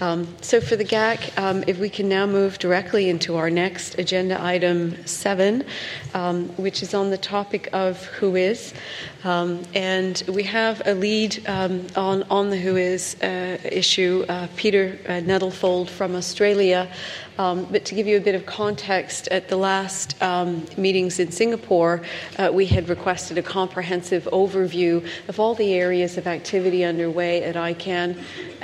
So for the GAC, if we can now move directly into our next agenda item 7, which is on the topic of WHOIS. And we have a lead on the WHOIS issue, Peter Nettlefold from Australia. But to give you a bit of context, at the last meetings in Singapore, we had requested a comprehensive overview of all the areas of activity underway at ICANN.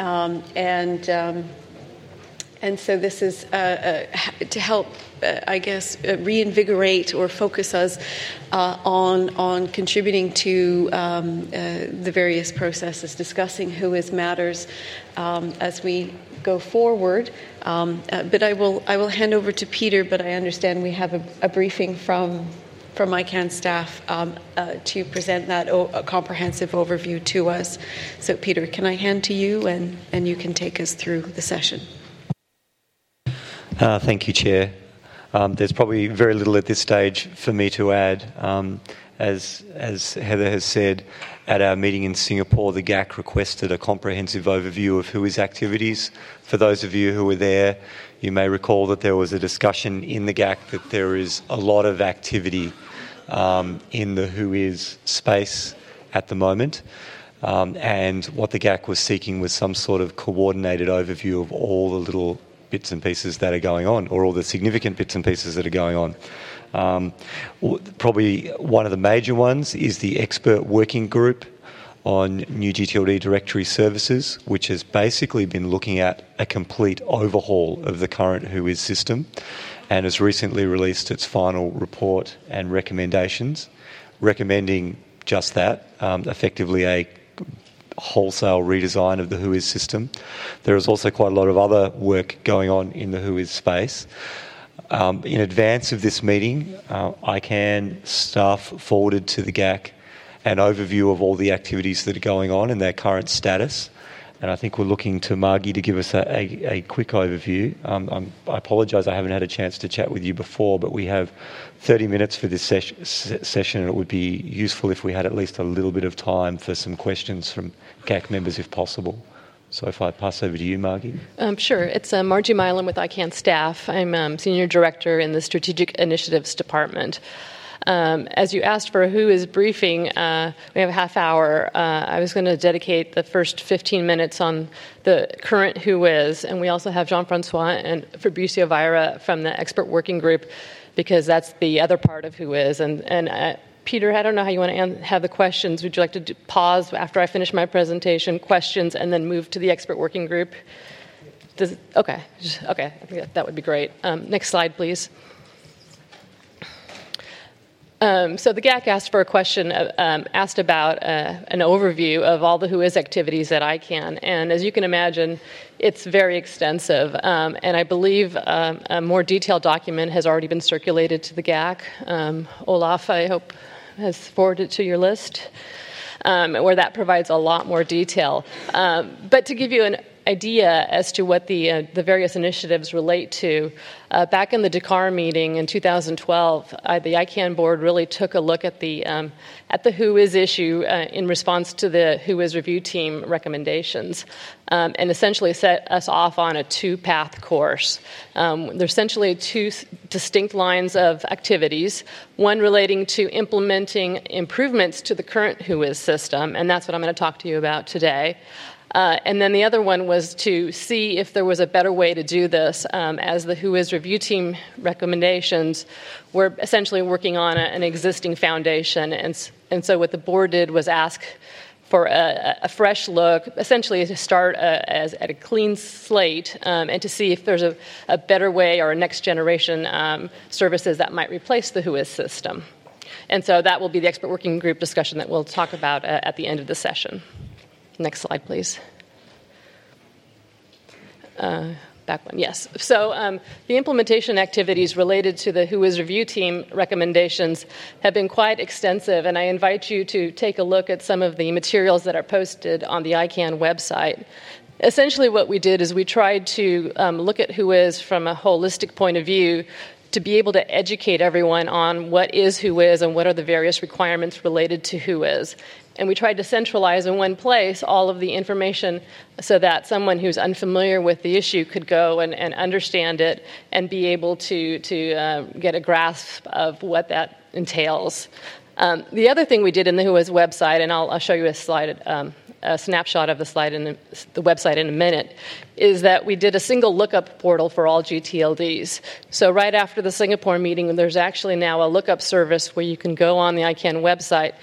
And so this is to help, reinvigorate or focus us on contributing to the various processes, discussing WHOIS matters as we go forward. But I will hand over to Peter, but I understand we have a briefing from ICANN staff to present that a comprehensive overview to us. So Peter, can I hand to you and you can take us through the session? Thank you, Chair. There's probably very little at this stage for me to add. As Heather has said, at our meeting in Singapore, the GAC requested a comprehensive overview of WHOIS activities. For those of you who were there, you may recall that there was a discussion in the GAC that there is a lot of activity in the WHOIS space at the moment. And what the GAC was seeking was some sort of coordinated overview of all the little bits and pieces that are going on, or all the significant bits and pieces that are going on. Probably one of the major ones is the expert working group on new GTLD directory services, which has basically been looking at a complete overhaul of the current WHOIS system and has recently released its final report and recommendations, recommending just that, effectively a wholesale redesign of the WHOIS system. There is also quite a lot of other work going on in the WHOIS space. In advance of this meeting, ICANN staff forwarded to the GAC an overview of all the activities that are going on and their current status. And I think we're looking to Margie to give us a quick overview. I apologise I haven't had a chance to chat with you before, but we have 30 minutes for this session, and it would be useful if we had at least a little bit of time for some questions from GAC members if possible. So if I pass over to you, Margie. Sure. It's Margie Milam with ICANN staff. I'm Senior Director in the Strategic Initiatives Department. As you asked for a WHOIS briefing, we have a half hour. I was going to dedicate the first 15 minutes on the current WHOIS, and we also have Jean-Francois and Fabricio Vieira from the expert working group, because that's the other part of WHOIS. And Peter, I don't know how you want to have the questions. Would you like to pause after I finish my presentation, questions, and then move to the expert working group? Okay. I think that would be great. Next slide, please. So the GAC asked for a question, asked about an overview of all the WHOIS activities at ICANN. And as you can imagine, it's very extensive. And I believe a more detailed document has already been circulated to the GAC. Olaf, I hope, has forwarded to your list, where that provides a lot more detail. But to give you an idea as to what the various initiatives relate to, back in the Dakar meeting in 2012, the ICANN board really took a look at the WHOIS issue in response to the WHOIS review team recommendations, and essentially set us off on a two-path course. There's essentially two distinct lines of activities, one relating to implementing improvements to the current WHOIS system, and that's what I'm going to talk to you about today. And then the other one was to see if there was a better way to do this, as the WHOIS review team recommendations were essentially working on an existing foundation. And so what the board did was ask for a fresh look, essentially to start at a clean slate, and to see if there's a better way or a next generation services that might replace the WHOIS system. And so that will be the expert working group discussion that we'll talk about at the end of the session. Next slide, please. Back one, yes. So the implementation activities related to the WHOIS review team recommendations have been quite extensive, and I invite you to take a look at some of the materials that are posted on the ICANN website. Essentially what we did is we tried to look at WHOIS from a holistic point of view, to be able to educate everyone on what is WHOIS and what are the various requirements related to WHOIS. And we tried to centralize in one place all of the information so that someone who's unfamiliar with the issue could go and understand it and be able to get a grasp of what that entails. The other thing we did in the WHOIS website, and I'll show you a slide, a snapshot of the slide in the website in a minute, is that we did a single lookup portal for all GTLDs. So right after the Singapore meeting, there's actually now a lookup service where you can go on the ICANN website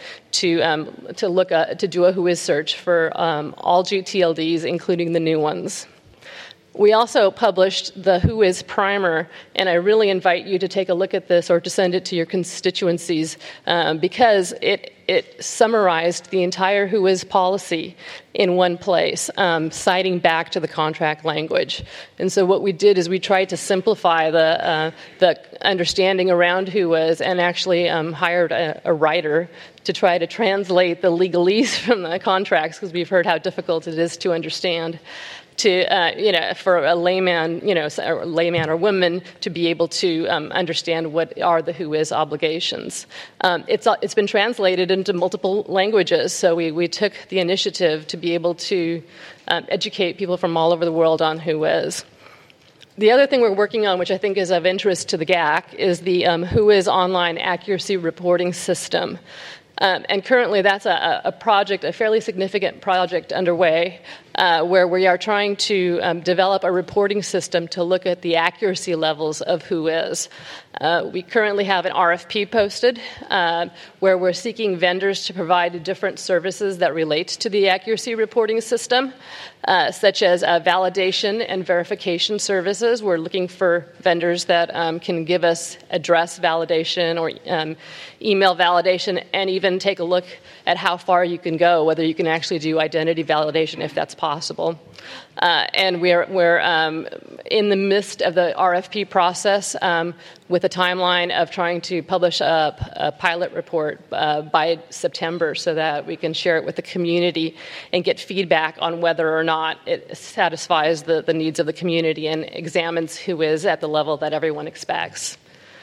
to do a WHOIS search for all GTLDs, including the new ones. We also published the WHOIS primer, and I really invite you to take a look at this or to send it to your constituencies because it summarized the entire WHOIS policy in one place, citing back to the contract language. And so what we did is we tried to simplify the understanding around WHOIS and actually hired a writer to try to translate the legalese from the contracts, because we've heard how difficult it is to understand. For a layman, or woman to be able to understand what are the WHOIS obligations. It's been translated into multiple languages, so we took the initiative to be able to educate people from all over the world on WHOIS. The other thing we're working on, which I think is of interest to the GAC, is the WHOIS Online Accuracy Reporting System. And currently that's a project, a fairly significant project underway, where we are trying to develop a reporting system to look at the accuracy levels of WHOIS. We currently have an RFP posted where we're seeking vendors to provide different services that relate to the accuracy reporting system, such as validation and verification services. We're looking for vendors that can give us address validation or email validation, and even take a look at how far you can go, whether you can actually do identity validation if that's possible. And we're in the midst of the RFP process with a timeline of trying to publish a pilot report by September so that we can share it with the community and get feedback on whether or not it satisfies the needs of the community and examines WHOIS at the level that everyone expects.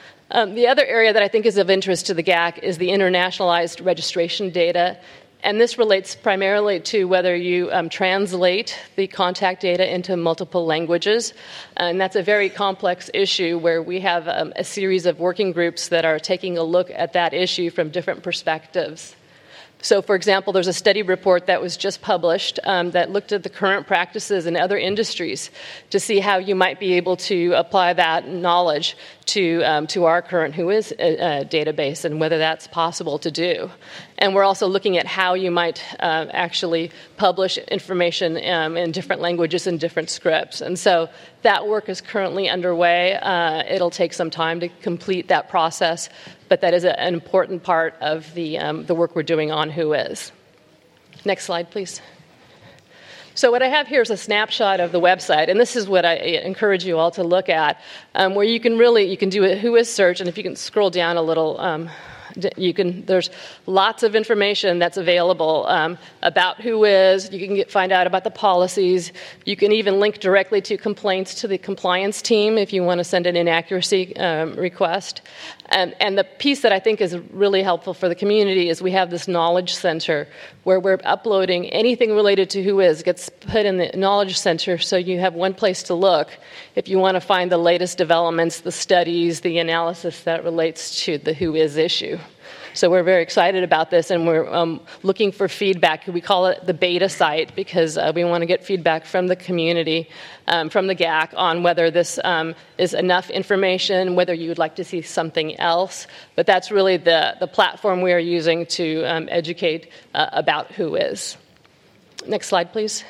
The other area that I think is of interest to the GAC is the internationalized registration data. And this relates primarily to whether you translate the contact data into multiple languages. And that's a very complex issue where we have a series of working groups that are taking a look at that issue from different perspectives. So, for example, there's a study report that was just published that looked at the current practices in other industries to see how you might be able to apply that knowledge to our current WHOIS database and whether that's possible to do. And we're also looking at how you might actually publish information in different languages and different scripts. And so that work is currently underway. It'll take some time to complete that process, but that is an important part of the work we're doing on WHOIS. Next slide, please. So what I have here is a snapshot of the website, and this is what I encourage you all to look at, where you can do a WHOIS search, and if you can scroll down a little, there's lots of information that's available about WHOIS. You can find out about the policies. You can even link directly to complaints to the compliance team if you want to send an inaccuracy request. And the piece that I think is really helpful for the community is we have this knowledge center where we're uploading anything related to WHOIS gets put in the knowledge center, so you have one place to look if you want to find the latest developments, the studies, the analysis that relates to the WHOIS issue. So we're very excited about this, and we're looking for feedback. We call it the beta site because we want to get feedback from the community, from the GAC, on whether this is enough information, whether you would like to see something else. But that's really the platform we are using to educate about WHOIS. Next slide, please.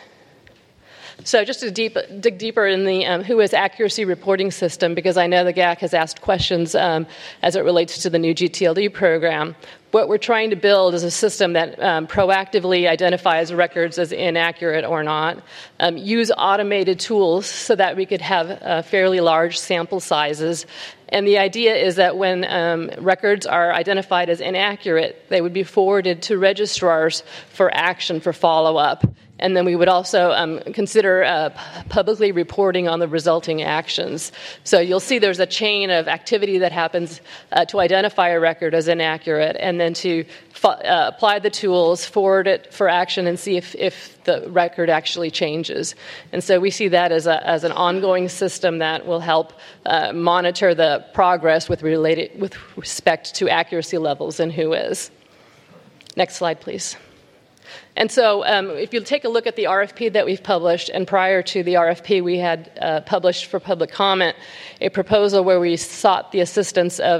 So just to dig deeper in the WHOIS accuracy reporting system, because I know the GAC has asked questions as it relates to the new GTLD program. What we're trying to build is a system that proactively identifies records as inaccurate or not, use automated tools so that we could have fairly large sample sizes. And the idea is that when records are identified as inaccurate, they would be forwarded to registrars for action, for follow-up. And then we would also consider publicly reporting on the resulting actions. So you'll see there's a chain of activity that happens to identify a record as inaccurate, and then to apply the tools, forward it for action, and see if the record actually changes. And so we see that as an ongoing system that will help monitor the progress with respect to accuracy levels and WHOIS. Next slide, please. And so if you take a look at the RFP that we've published, and prior to the RFP, we had published for public comment a proposal where we sought the assistance of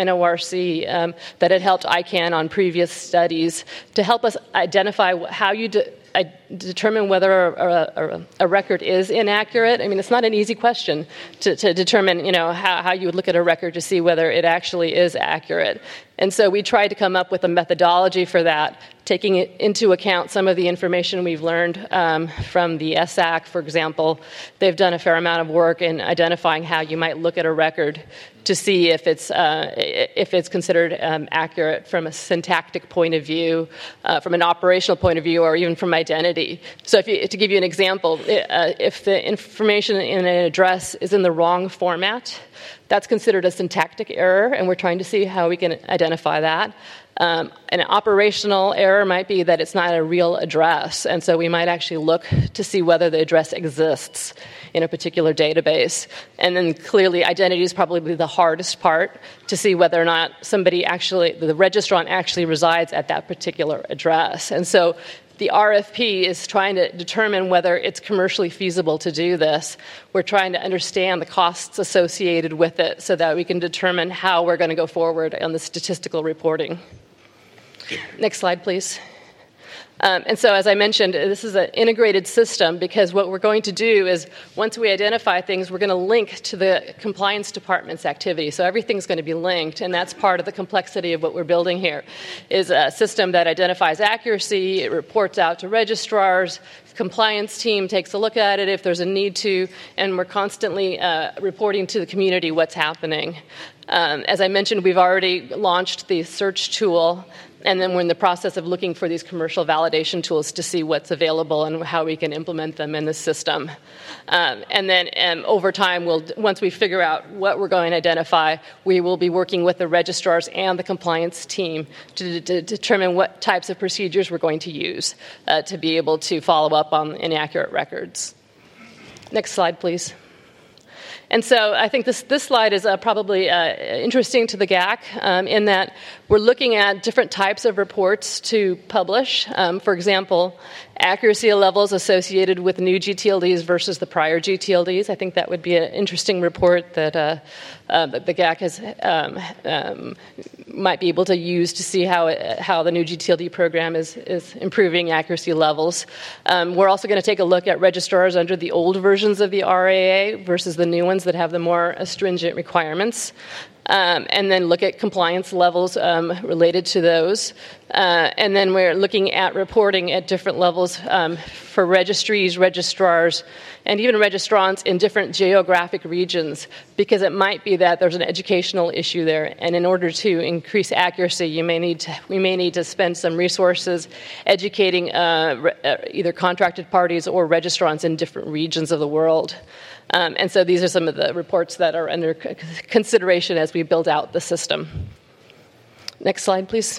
NORC that had helped ICANN on previous studies to help us identify how you determine whether a record is inaccurate. I mean, it's not an easy question to determine, how you would look at a record to see whether it actually is accurate. And so we tried to come up with a methodology for that, taking into account some of the information we've learned from the SAC, for example. They've done a fair amount of work in identifying how you might look at a record to see if it's considered accurate from a syntactic point of view, from an operational point of view, or even from identity. So to give you an example, if the information in an address is in the wrong format, that's considered a syntactic error, and we're trying to see how we can identify that. An operational error might be that it's not a real address, and so we might actually look to see whether the address exists in a particular database. And then clearly identity is probably the hardest part, to see whether or not the registrant actually resides at that particular address. And so the RFP is trying to determine whether it's commercially feasible to do this. We're trying to understand the costs associated with it so that we can determine how we're going to go forward on the statistical reporting. Next slide, please. And so, as I mentioned, this is an integrated system, because what we're going to do is, once we identify things, we're going to link to the compliance department's activity. So everything's going to be linked, and that's part of the complexity of what we're building here, is a system that identifies accuracy, it reports out to registrars, compliance team takes a look at it if there's a need to, and we're constantly reporting to the community what's happening. As I mentioned, we've already launched the search tool, and then we're in the process of looking for these commercial validation tools to see what's available and how we can implement them in the system. And then over time, once we figure out what we're going to identify, we will be working with the registrars and the compliance team to determine what types of procedures we're going to use to be able to follow up on inaccurate records. Next slide, please. And so I think this slide is probably interesting to the GAC in that we're looking at different types of reports to publish. For example, accuracy levels associated with new GTLDs versus the prior GTLDs. I think that would be an interesting report that the GAC might be able to use to see how the new GTLD program is improving accuracy levels. We're also going to take a look at registrars under the old versions of the RAA versus the new ones that have the more stringent requirements. And then look at compliance levels related to those. And then we're looking at reporting at different levels for registries, registrars, and even registrants in different geographic regions, because it might be that there's an educational issue there. And in order to increase accuracy, we may need to spend some resources educating either contracted parties or registrants in different regions of the world. And so these are some of the reports that are under consideration as we build out the system. Next slide, please.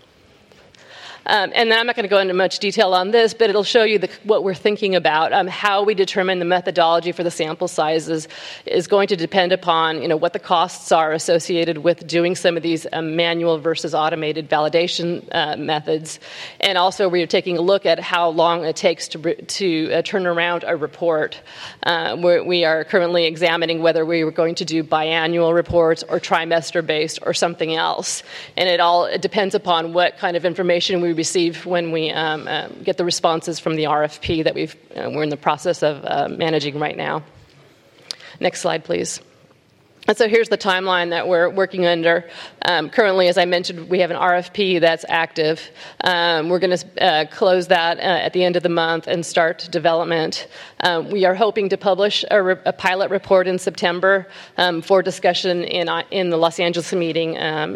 And then I'm not going to go into much detail on this, but it'll show you what we're thinking about. How we determine the methodology for the sample sizes is going to depend upon, what the costs are associated with doing some of these manual versus automated validation methods. And also, we're taking a look at how long it takes to turn around a report. We are currently examining whether we were going to do biannual reports or trimester-based or something else. And it depends upon what kind of information we receive when we get the responses from the RFP that we're in the process of managing right now. Next slide, please. And so here's the timeline that we're working under. Currently, as I mentioned, we have an RFP that's active. We're going to close that at the end of the month and start development. We are hoping to publish a pilot report in September for discussion in the Los Angeles meeting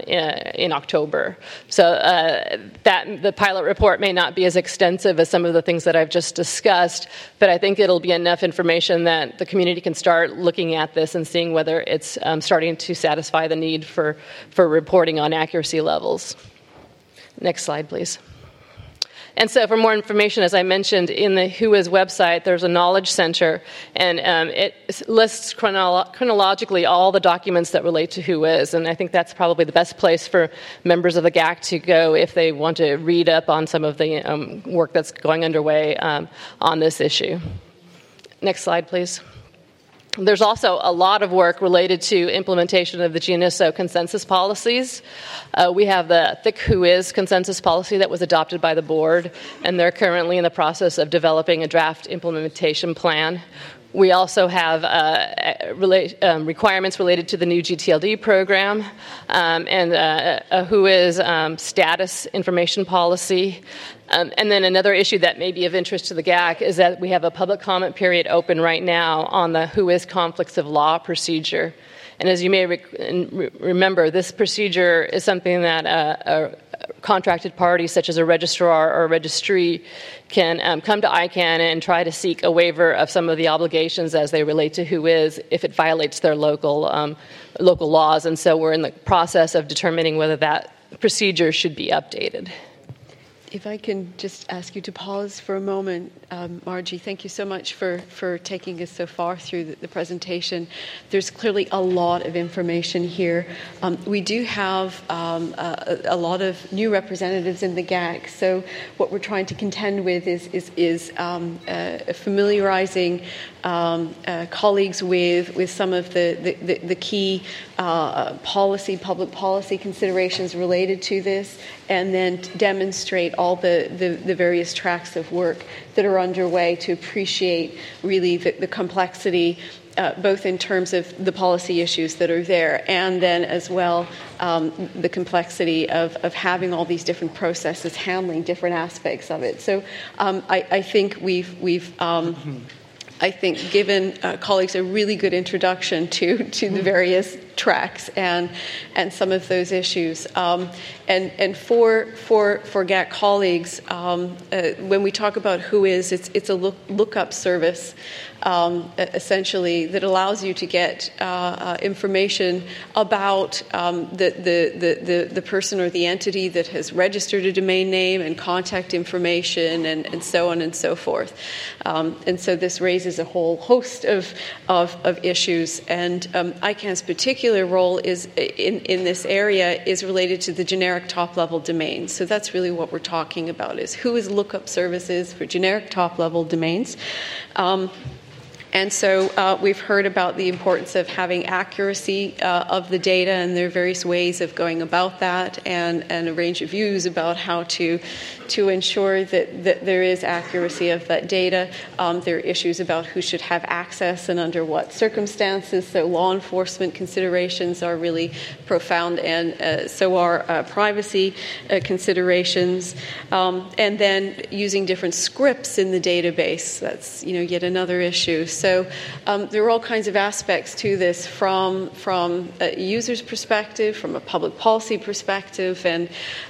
in October. So that the pilot report may not be as extensive as some of the things that I've just discussed, but I think it'll be enough information that the community can start looking at this and seeing whether it's starting to satisfy the need for reporting on accuracy levels. Next slide, please. And so for more information, as I mentioned, in the WHOIS website, there's a knowledge center, and it lists chronologically all the documents that relate to WHOIS, and I think that's probably the best place for members of the GAC to go if they want to read up on some of the work that's going underway on this issue. Next slide, please. There's also a lot of work related to implementation of the GNSO consensus policies. We have the THIC WHOIS consensus policy that was adopted by the board, and they're currently in the process of developing a draft implementation plan. We also have requirements related to the new GTLD program and a WHOIS status information policy. And then another issue that may be of interest to the GAC is that we have a public comment period open right now on the WHOIS conflicts of law procedure. And as you may remember, this procedure is something that a contracted party, such as a registrar or a registry, can come to ICANN and try to seek a waiver of some of the obligations as they relate to WHOIS if it violates their local laws. And so we're in the process of determining whether that procedure should be updated. If I can just ask you to pause for a moment, Margie, thank you so much for taking us so far through the presentation. There's clearly a lot of information here. We do have a lot of new representatives in the GAC, so what we're trying to contend with is familiarizing colleagues with some of the key public policy considerations related to this, and then demonstrate all the various tracks of work that are underway to appreciate really the complexity, both in terms of the policy issues that are there, and then as well the complexity of having all these different processes handling different aspects of it. So I think we've given colleagues a really good introduction to the various tracks and some of those issues. And for GAC colleagues, when we talk about WHOIS, it's a lookup service, essentially, that allows you to get information about the person or the entity that has registered a domain name and contact information and so on and so forth. And so this raises a whole host of issues. And ICANN's particular role is in this area is related to the generic top-level domains. So that's really what we're talking about, is WHOIS lookup services for generic top-level domains. And so we've heard about the importance of having accuracy of the data, and there are various ways of going about that, and a range of views about how to ensure that there is accuracy of that data. There are issues about who should have access and under what circumstances. So law enforcement considerations are really profound, and so are privacy considerations. And then using different scripts in the database, that's yet another issue. So there are all kinds of aspects to this from a user's perspective, from a public policy perspective, and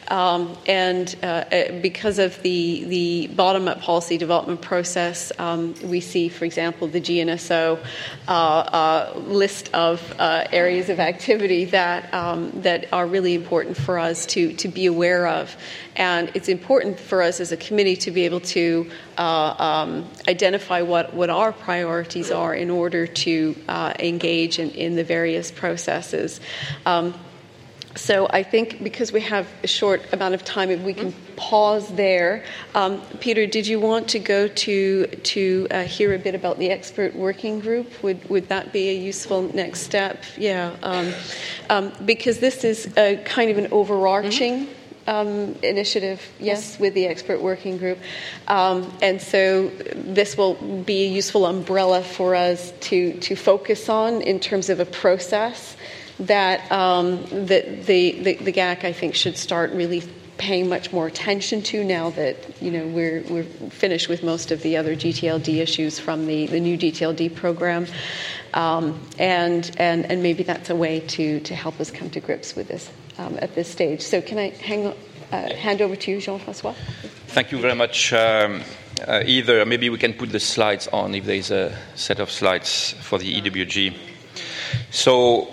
because of the bottom-up policy development process, we see, for example, the GNSO list of areas of activity that are really important for us to be aware of. And it's important for us as a committee to be able to identify what our priorities are in order to engage in the various processes. So I think because we have a short amount of time, if we can pause there. Peter, did you want to go to hear a bit about the expert working group? Would that be a useful next step? Yeah, because this is a kind of an overarching initiative, yes, with the expert working group. And so this will be a useful umbrella for us to focus on in terms of a process that the GAC, I think, should start really paying much more attention to now that we're finished with most of the other GTLD issues from the new GTLD program, and maybe that's a way to help us come to grips with this at this stage. So can I hand over to you, Jean-François? Thank you very much. Either maybe we can put the slides on if there is a set of slides for the EWG. So.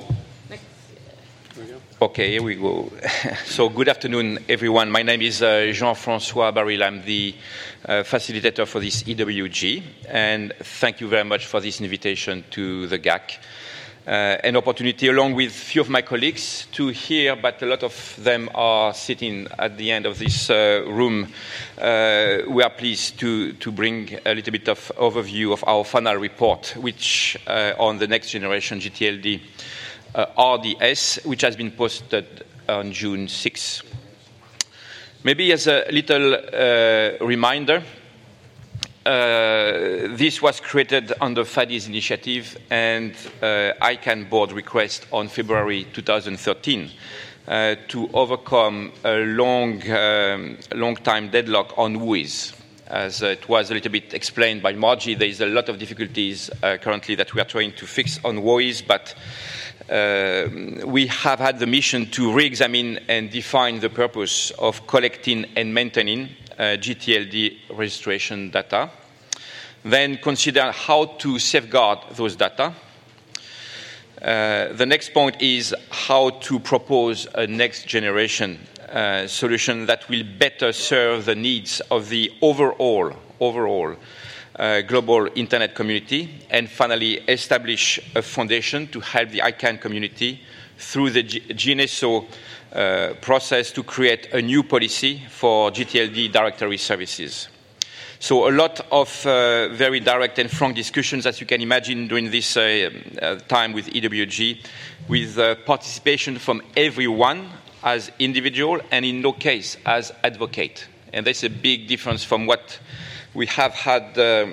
Okay, here we go. So good afternoon, everyone. My name is Jean-François Baril. I'm the facilitator for this EWG, and thank you very much for this invitation to the GAC. An opportunity, along with a few of my colleagues, to hear, but a lot of them are sitting at the end of this room. We are pleased to bring a little bit of overview of our final report, which on the next generation GTLD RDS, which has been posted on June 6. Maybe as a little reminder, this was created under FADI's initiative and ICANN board request on February 2013 to overcome a long time deadlock on WHOIS. As it was a little bit explained by Margie, there is a lot of difficulties currently that we are trying to fix on WHOIS, but we have had the mission to re-examine and define the purpose of collecting and maintaining GTLD registration data, then consider how to safeguard those data. The next point is how to propose a next generation solution that will better serve the needs of the overall global internet community, and finally establish a foundation to help the ICANN community through the GNSO process to create a new policy for GTLD directory services. So a lot of very direct and frank discussions, as you can imagine, during this time with EWG, with participation from everyone as individual and in no case as advocate. And that's a big difference from what we have had.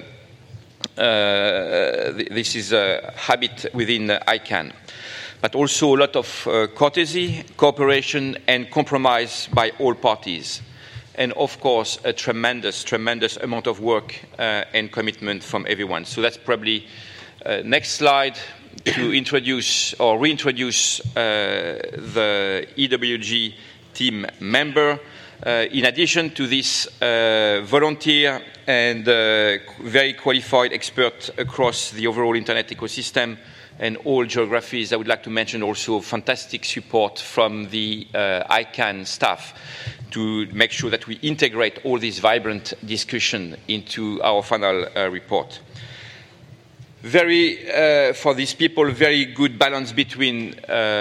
This is a habit within ICANN. But also a lot of courtesy, cooperation, and compromise by all parties. And of course, a tremendous amount of work and commitment from everyone. So that's probably next slide to introduce or reintroduce the EWG team member. In addition to this volunteer and very qualified expert across the overall internet ecosystem and all geographies, I would like to mention also fantastic support from the ICANN staff to make sure that we integrate all this vibrant discussion into our final report. For these people, very good balance between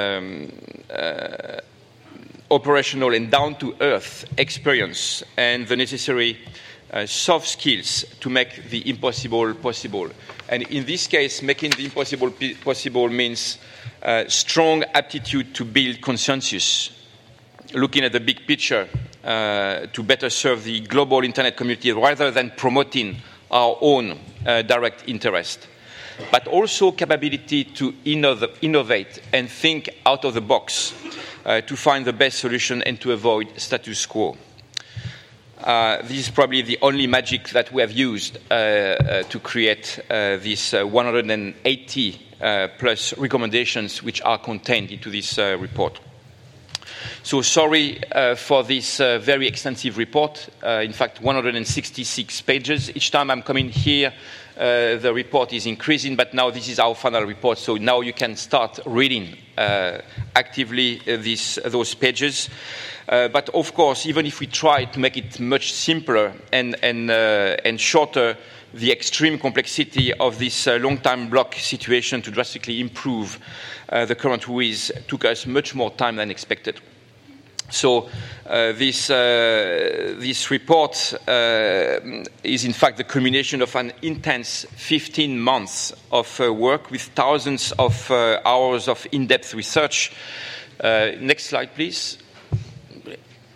operational and down-to-earth experience and the necessary soft skills to make the impossible possible. And in this case, making the impossible possible means strong aptitude to build consensus, looking at the big picture to better serve the global internet community rather than promoting our own direct interest. But also capability to innovate and think out of the box to find the best solution and to avoid status quo. This is probably the only magic that we have used to create these 180 plus recommendations which are contained into this report. So sorry for this very extensive report, in fact 166 pages. Each time I'm coming here, the report is increasing, but now this is our final report, so now you can start reading actively those pages. But of course, even if we try to make it much simpler and shorter, the extreme complexity of this long-time block situation to drastically improve the current WHOIS took us much more time than expected. So this report is in fact the culmination of an intense 15 months of work with thousands of hours of in-depth research. Next slide, please.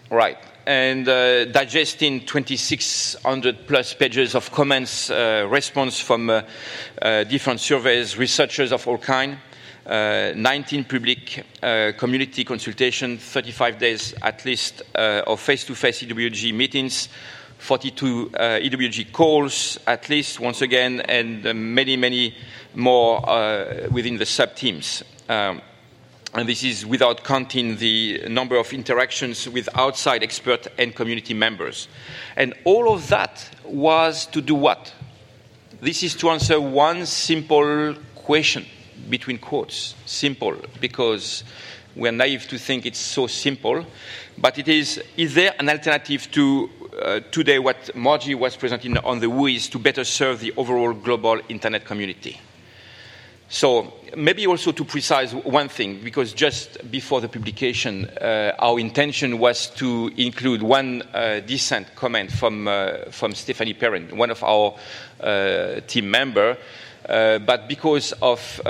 Right. And digesting 2,600 plus pages of comments, response from different surveys, researchers of all kinds, 19 public community consultations, 35 days at least of face-to-face EWG meetings, 42 EWG calls at least, once again, and many, many more within the sub-teams. And this is without counting the number of interactions with outside experts and community members. And all of that was to do what? This is to answer one simple question, between quotes. Simple, because we're naive to think it's so simple. But it is there an alternative to today what Margie was presenting on the WHOIS to better serve the overall global internet community? So maybe also to precise one thing, because just before the publication, our intention was to include one dissent comment from Stephanie Perrin, one of our team member, but because of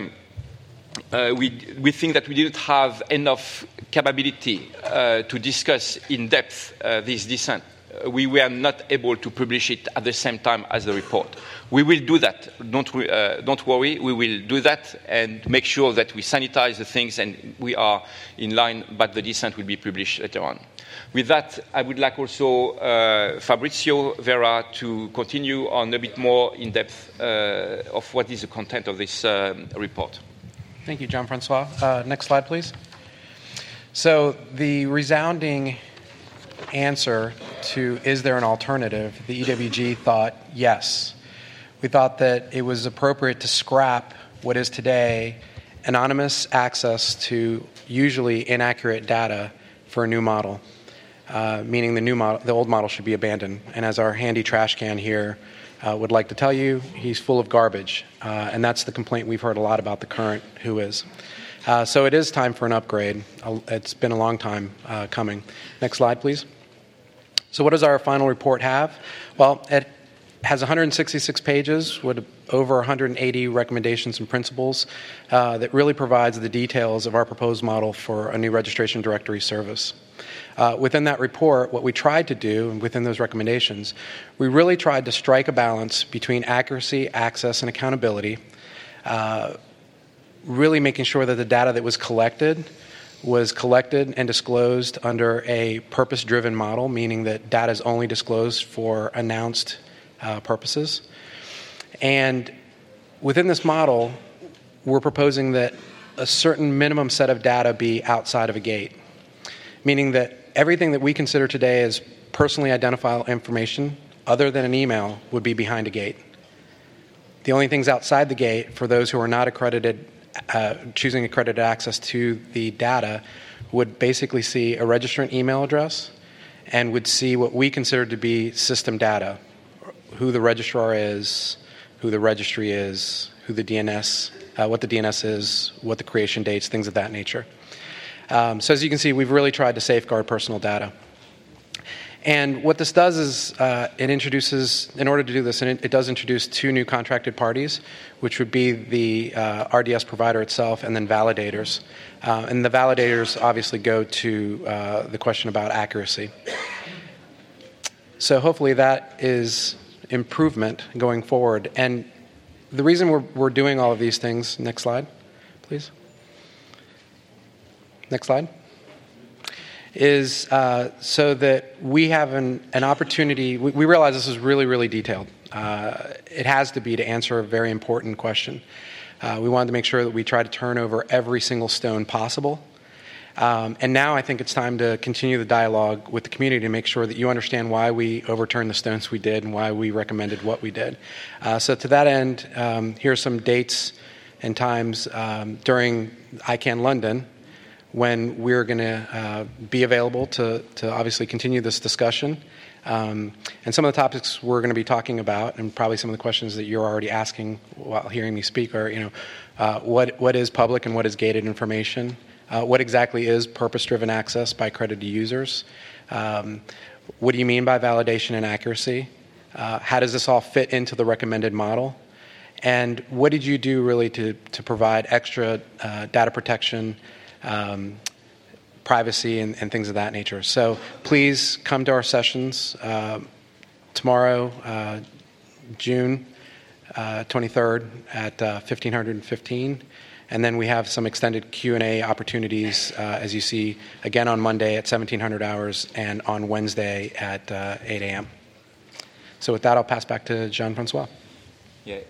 we think that we didn't have enough capability to discuss in depth this dissent. We were not able to publish it at the same time as the report. We will do that. Don't worry. We will do that and make sure that we sanitize the things and we are in line, but the dissent will be published later on. With that, I would like also Fabrizio Vera to continue on a bit more in depth of what is the content of this report. Thank you, Jean-Francois. Next slide, please. So the resounding answer to is there an alternative, the EWG thought yes. We thought that it was appropriate to scrap what is today anonymous access to usually inaccurate data for a new model, meaning the old model should be abandoned. And as our handy trash can here would like to tell you, he's full of garbage. And that's the complaint we've heard a lot about the current WHOIS. So it is time for an upgrade. It's been a long time coming. Next slide, please. So what does our final report have? Well, it has 166 pages with over 180 recommendations and principles that really provides the details of our proposed model for a new registration directory service. Within that report, what we tried to do, and within those recommendations, we really tried to strike a balance between accuracy, access, and accountability, really making sure that the data that was collected and disclosed under a purpose-driven model, meaning that data is only disclosed for announced purposes. And within this model, we're proposing that a certain minimum set of data be outside of a gate, meaning that everything that we consider today as personally identifiable information other than an email would be behind a gate. The only things outside the gate for those who are not accredited, choosing accredited access to the data, would basically see a registrant email address and would see what we consider to be system data, who the registrar is, who the registry is, who the DNS, what the DNS is, what the creation dates, things of that nature. So as you can see, we've really tried to safeguard personal data. And what this does is it introduces, in order to do this, it does introduce two new contracted parties, which would be the RDS provider itself and then validators. And the validators obviously go to the question about accuracy. So hopefully that is improvement going forward. And the reason we're doing all of these things, next slide, please. Next slide. Is so that we have an opportunity. We realize this is really, really detailed. It has to be to answer a very important question. We wanted to make sure that we try to turn over every single stone possible. And now I think it's time to continue the dialogue with the community to make sure that you understand why we overturned the stones we did and why we recommended what we did. So to that end, here are some dates and times during ICANN London when we're going to be available to obviously continue this discussion. And some of the topics we're going to be talking about, and probably some of the questions that you're already asking while hearing me speak, are, what is public and what is gated information? What exactly is purpose-driven access by accredited users? What do you mean by validation and accuracy? How does this all fit into the recommended model? And what did you do really to provide extra data protection, privacy and things of that nature. So please come to our sessions tomorrow, June 23rd at 1515. And then we have some extended Q&A opportunities, as you see, again on Monday at 1700 hours and on Wednesday at 8 a.m. So with that, I'll pass back to Jean-Francois. Yeah,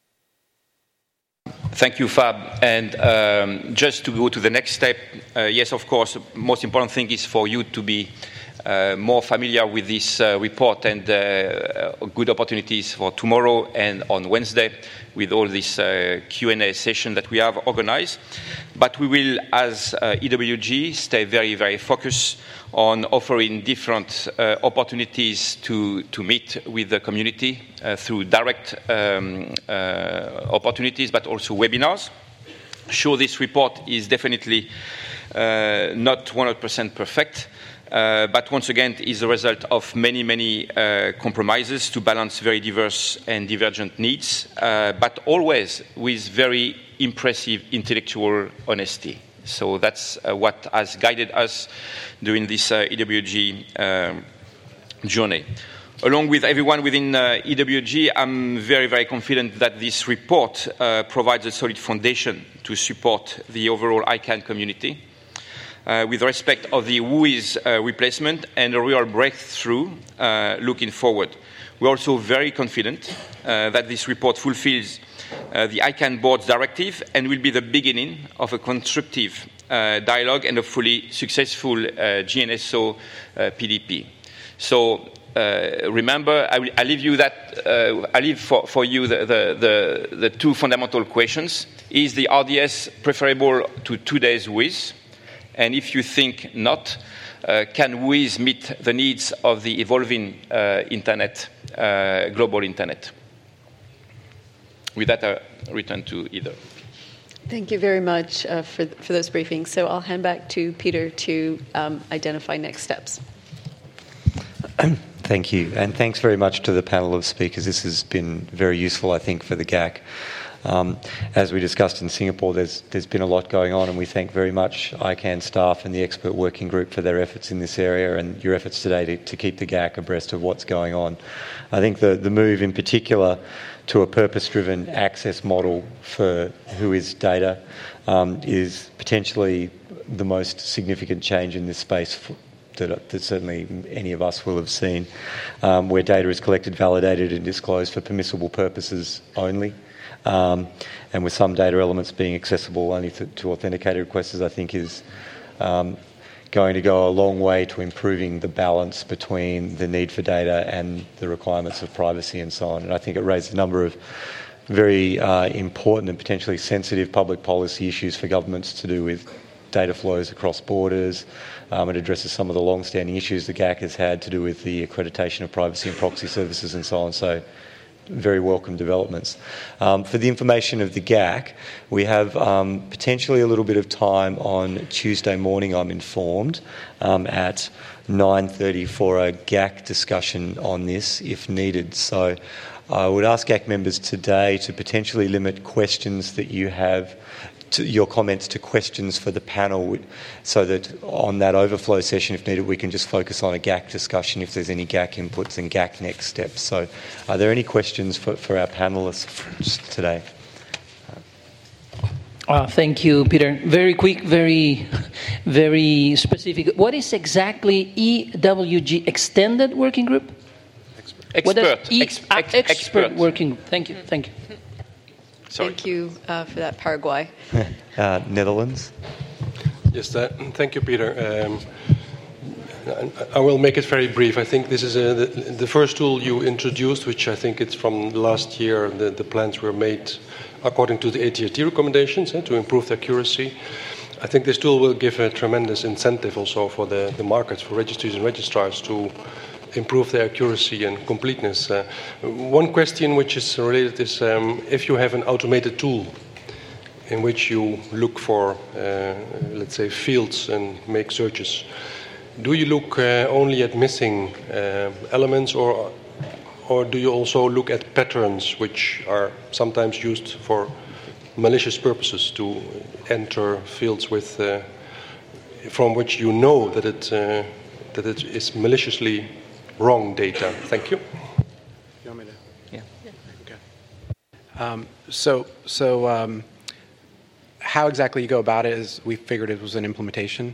Thank you, Fab. And just to go to the next step, yes, of course, the most important thing is for you to be more familiar with this report and good opportunities for tomorrow and on Wednesday with all this Q&A session that we have organized. But we will, as EWG, stay very, very focused on offering different opportunities to meet with the community through direct opportunities, but also webinars. Sure, this report is definitely not 100% perfect. But once again, it is the result of many, many compromises to balance very diverse and divergent needs, but always with very impressive intellectual honesty. So that's what has guided us during this EWG journey. Along with everyone within EWG, I'm very, very confident that this report provides a solid foundation to support the overall ICANN community. With respect of the WHOIS replacement and a real breakthrough looking forward. We're also very confident that this report fulfills the ICANN board's directive and will be the beginning of a constructive dialogue and a fully successful GNSO PDP. So remember, I leave you that. I leave for you the two fundamental questions: is the RDS preferable to today's WHOIS? And if you think not, can WHOIS meet the needs of the evolving internet, global internet? With that, I return to Heather. Thank you very much for those briefings. So I'll hand back to Peter to identify next steps. Thank you. And thanks very much to the panel of speakers. This has been very useful, I think, for the GAC. As we discussed in Singapore, there's been a lot going on, and we thank very much ICANN staff and the expert working group for their efforts in this area and your efforts today to keep the GAC abreast of what's going on. I think the move in particular to a purpose-driven access model for WHOIS data is potentially the most significant change in this space that certainly any of us will have seen, where data is collected, validated and disclosed for permissible purposes only. And with some data elements being accessible only to authenticated requesters, I think is going to go a long way to improving the balance between the need for data and the requirements of privacy and so on. And I think it raised a number of very important and potentially sensitive public policy issues for governments to do with data flows across borders. It addresses some of the long-standing issues the GAC has had to do with the accreditation of privacy and proxy services and so on. So very welcome developments. For the information of the GAC, we have potentially a little bit of time on Tuesday morning, I'm informed, at 9:30 for a GAC discussion on this if needed. So I would ask GAC members today to potentially limit questions that you have to your comments to questions for the panel, so that on that overflow session, if needed, we can just focus on a GAC discussion if there's any GAC inputs and GAC next steps. So are there any questions for our panelists today? Thank you, Peter. Very quick, very specific. What is exactly EWG Extended Working Group? Expert Working Group. Thank you. Sorry. Thank you for that, Paraguay. Netherlands. Yes, thank you, Peter. I will make it very brief. I think this is the first tool you introduced, which I think it's from last year. The plans were made according to the AT&T recommendations to improve the accuracy. I think this tool will give a tremendous incentive also for the markets, for registries and registrars to improve their accuracy and completeness. One question which is related is if you have an automated tool in which you look for, let's say, fields and make searches, do you look only at missing elements, or do you also look at patterns which are sometimes used for malicious purposes to enter fields with from which you know that it is maliciously wrong data? Thank you. You want me to? Yeah. Okay. So how exactly you go about it is we figured it was an implementation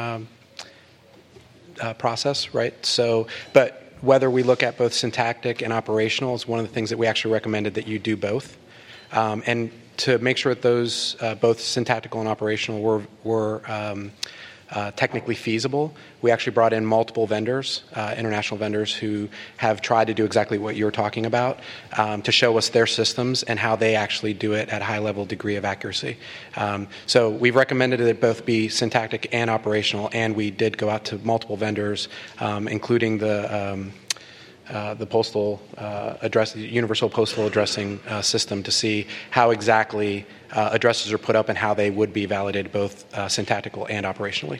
process, right? So, but whether we look at both syntactic and operational is one of the things that we actually recommended that you do both. And to make sure that those, both syntactical and operational, were technically feasible, we actually brought in multiple vendors, international vendors, who have tried to do exactly what you're talking about, to show us their systems and how they actually do it at a high level degree of accuracy. So we've recommended that it both be syntactic and operational, and we did go out to multiple vendors, including the postal address, the universal postal addressing system, to see how exactly addresses are put up and how they would be validated both syntactical and operationally.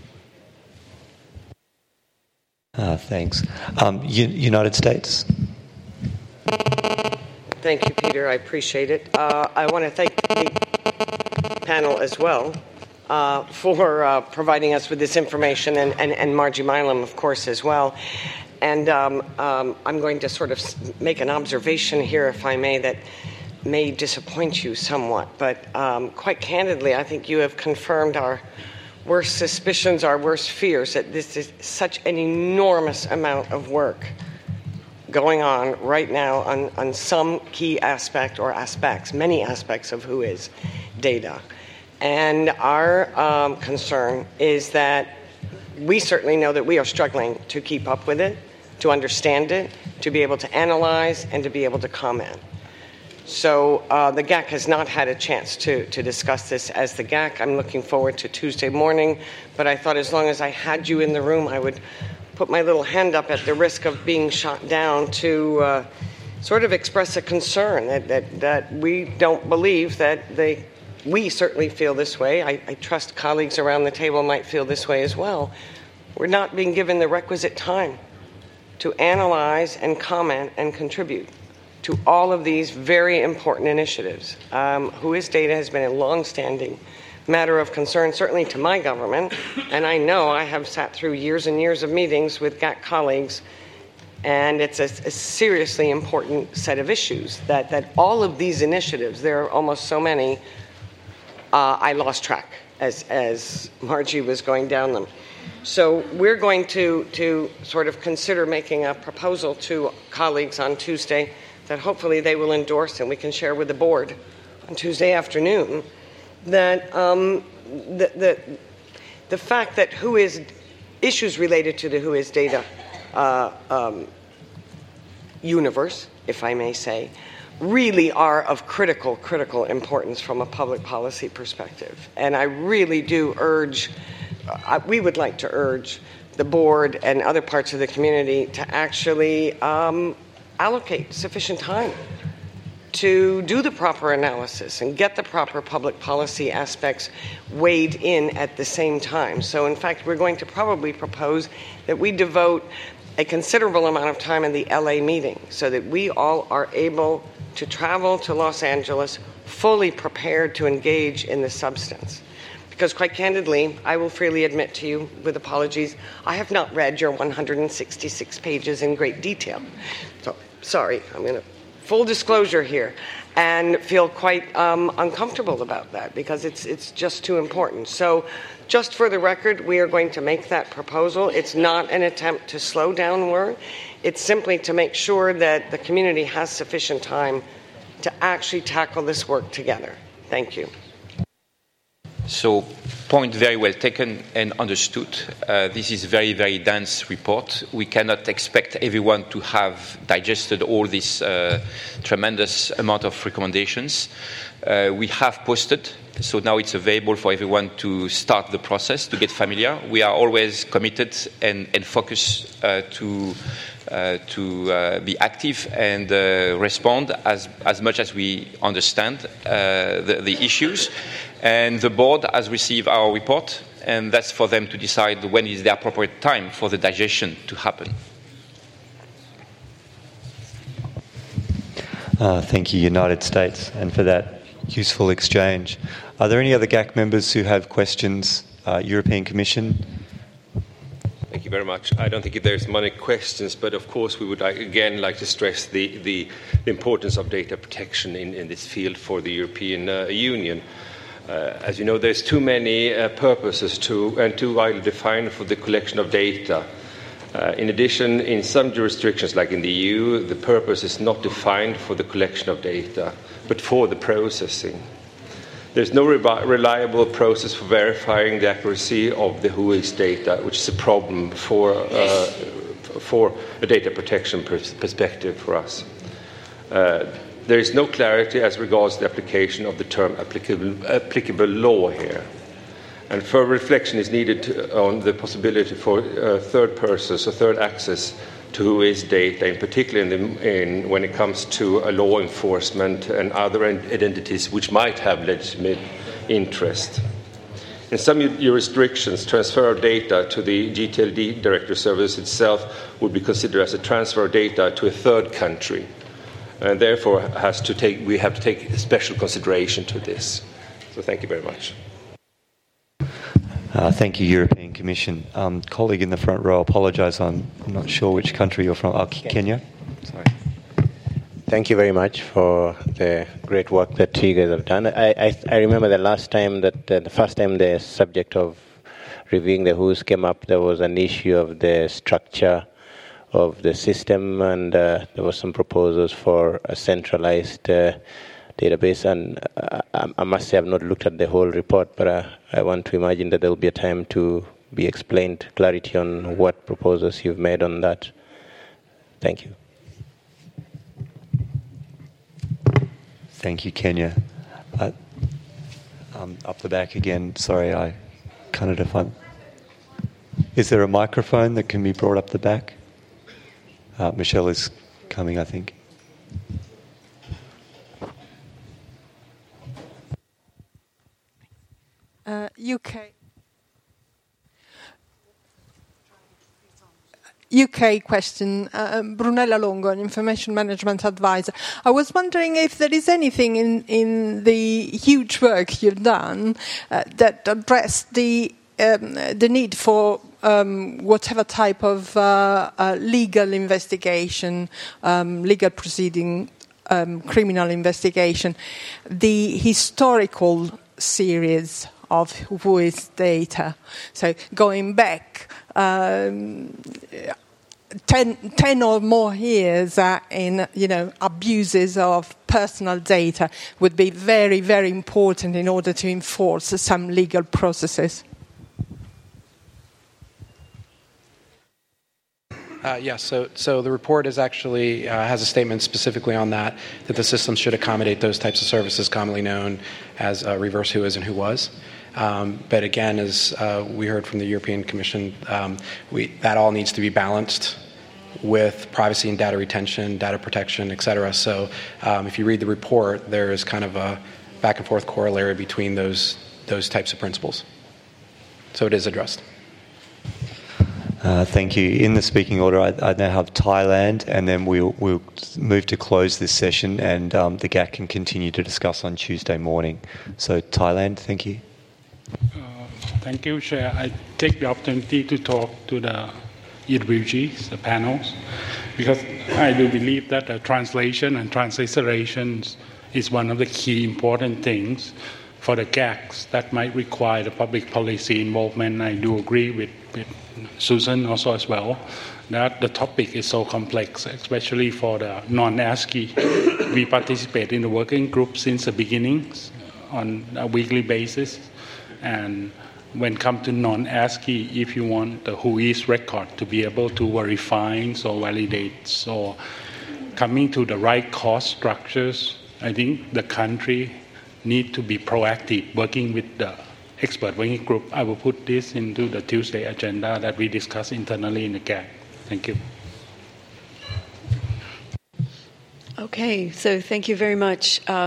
Thanks. United States. Thank you, Peter. I appreciate it. I want to thank the panel as well for providing us with this information, and Margie Milam, of course, as well. And I'm going to sort of make an observation here, if I may, that may disappoint you somewhat. But quite candidly, I think you have confirmed our worst suspicions, our worst fears, that this is such an enormous amount of work going on right now on some key aspect or aspects, many aspects of who is data. And our concern is that we certainly know that we are struggling to keep up with it, to understand it, to be able to analyze, and to be able to comment. So the GAC has not had a chance to discuss this as the GAC. I'm looking forward to Tuesday morning, but I thought as long as I had you in the room, I would put my little hand up at the risk of being shot down to sort of express a concern that we don't believe that we certainly feel this way. I trust colleagues around the table might feel this way as well. We're not being given the requisite time to analyze and comment and contribute to all of these very important initiatives. Who is data has been a long-standing matter of concern, certainly to my government, and I know I have sat through years and years of meetings with GAC colleagues, and it's a seriously important set of issues that all of these initiatives, there are almost so many, I lost track as Margie was going down them. So we're going to sort of consider making a proposal to colleagues on Tuesday that hopefully they will endorse and we can share with the board on Tuesday afternoon, that the fact that who is issues related to the who is data universe, if I may say, really are of critical importance from a public policy perspective. And I really do urge, we would like to urge the board and other parts of the community to actually allocate sufficient time to do the proper analysis and get the proper public policy aspects weighed in at the same time. So in fact, we're going to probably propose that we devote a considerable amount of time in the LA meeting so that we all are able to travel to Los Angeles fully prepared to engage in the substance. Because quite candidly, I will freely admit to you, with apologies, I have not read your 166 pages in great detail. So, sorry, I'm going to full disclosure here, and feel quite uncomfortable about that because it's just too important. So, just for the record, we are going to make that proposal. It's not an attempt to slow down work. It's simply to make sure that the community has sufficient time to actually tackle this work together. Thank you. So, point very well taken and understood. This is a very, very dense report. We cannot expect everyone to have digested all this tremendous amount of recommendations. We have posted, so now it's available for everyone to start the process, to get familiar. We are always committed and focused to be active and respond as much as we understand the issues. And the board has received our report, and that's for them to decide when is the appropriate time for the digestion to happen. Thank you, United States, and for that useful exchange. Are there any other GAC members who have questions European Commission. Thank you very much. I don't think there's many questions, but of course we would again like to stress the importance of data protection in this field for the European Union. As you know, there's too many purposes and too widely defined for the collection of data. In addition, in some jurisdictions, like in the EU, the purpose is not defined for the collection of data, but for the processing. There's no reliable process for verifying the accuracy of the WHOIS data, which is a problem for a data protection perspective for us. There is no clarity as regards the application of the term applicable law here. And further reflection is needed on the possibility for third persons or third access to WHOIS data, in particular when it comes to law enforcement and other entities which might have legitimate interest. In some jurisdictions, transfer of data to the GTLD Director Service itself would be considered as a transfer of data to a third country, and therefore we have to take special consideration to this. So thank you very much. Thank you, European Commission. Colleague in the front row, I apologise, I'm not sure which country you're from. Kenya? Sorry. Thank you very much for the great work that you guys have done. I remember the first time the subject of reviewing the WHOIS came up, there was an issue of the structure of the system, and there were some proposals for a centralized database, and I must say I've not looked at the whole report, but I want to imagine that there will be a time to be explained clarity on what proposals you've made on that. Thank you. Thank you, Kenya. Up the back again. Sorry, I kind of defined. Is there a microphone that can be brought up the back? Michelle is coming, I think. UK question, Brunella Longo, an information management advisor. I was wondering if there is anything in the huge work you've done that addressed the need for whatever type of legal investigation, legal proceeding, criminal investigation, the historical series of WHOIS data. So going back 10 or more years in abuses of personal data would be very, very important in order to enforce some legal processes. Yes, so the report is actually has a statement specifically on that the system should accommodate those types of services commonly known as reverse WHOIS and WHOWAS. But again, as we heard from the European Commission, that all needs to be balanced with privacy and data retention, data protection, et cetera. So if you read the report, there is kind of a back and forth corollary between those types of principles. So it is addressed. Thank you. In the speaking order, I now have Thailand, and then we'll move to close this session, and the GAC can continue to discuss on Tuesday morning. So Thailand, thank you. Thank you, Chair. I take the opportunity to talk to the EWGs, the panels, because I do believe that the translation and transliterations is one of the key important things for the GACs that might require the public policy involvement. I do agree with Susan also as well that the topic is so complex, especially for the non-ASCII. We participate in the working group since the beginnings on a weekly basis, and when it comes to non-ASCII, if you want the WHOIS record to be able to verify or validate or coming to the right cost structures, I think the country need to be proactive, working with the expert working group. I will put this into the Tuesday agenda that we discuss internally in the GAC. Thank you. Okay, so thank you very much.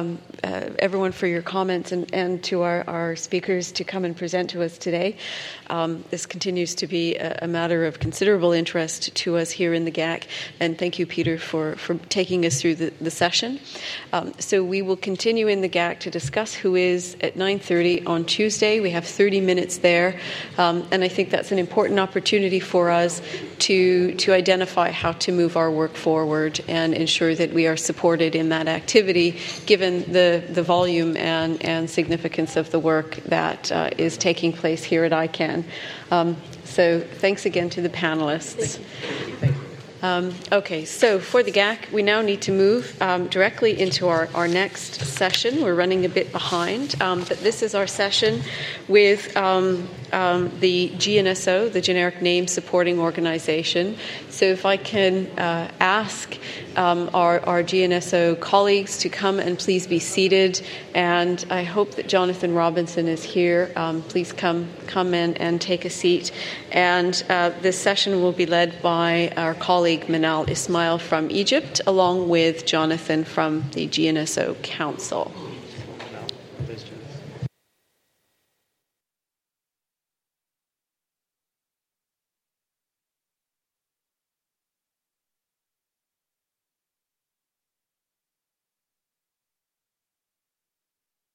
everyone for your comments and to our speakers to come and present to us today. This continues to be a matter of considerable interest to us here in the GAC, and thank you, Peter, for taking us through the session. So we will continue in the GAC to discuss Who Is at 9:30 on Tuesday. We have 30 minutes there, and I think that's an important opportunity for us to identify how to move our work forward and ensure that we are supported in that activity, given the volume and significance of the work that is taking place here at ICANN. So thanks again to the panelists. Okay, so for the GAC, we now need to move directly into our next session. We're running a bit behind, but this is our session with the GNSO, the Generic Name Supporting Organization. So if I can ask our GNSO colleagues to come and please be seated, and I hope that Jonathan Robinson is here. Please come and take a seat. And this session will be led by our colleague Manal Ismail from Egypt, along with Jonathan from the GNSO Council.